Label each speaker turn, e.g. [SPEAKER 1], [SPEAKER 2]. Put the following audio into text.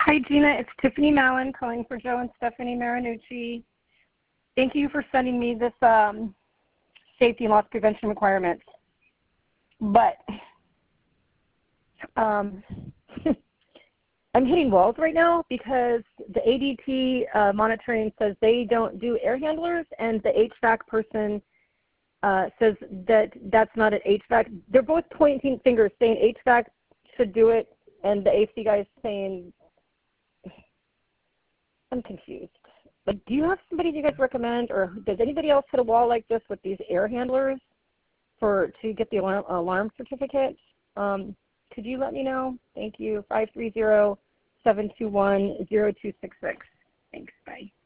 [SPEAKER 1] Hi, Gina. It's Tiffany Mallon calling for Joe and Stephanie Marinucci. Thank you for sending me this safety and loss prevention requirements. But I'm hitting walls right now because the ADT monitoring says they don't do air handlers, and the HVAC person says that that's not an HVAC. They're both pointing fingers saying HVAC should do it, and the AC guy is saying, I'm confused. Like, do you have somebody you guys recommend, or does anybody else hit a wall like this with these air handlers to get the alarm certificate? Could you let me know? Thank you. 530-721-0266. Thanks. Bye.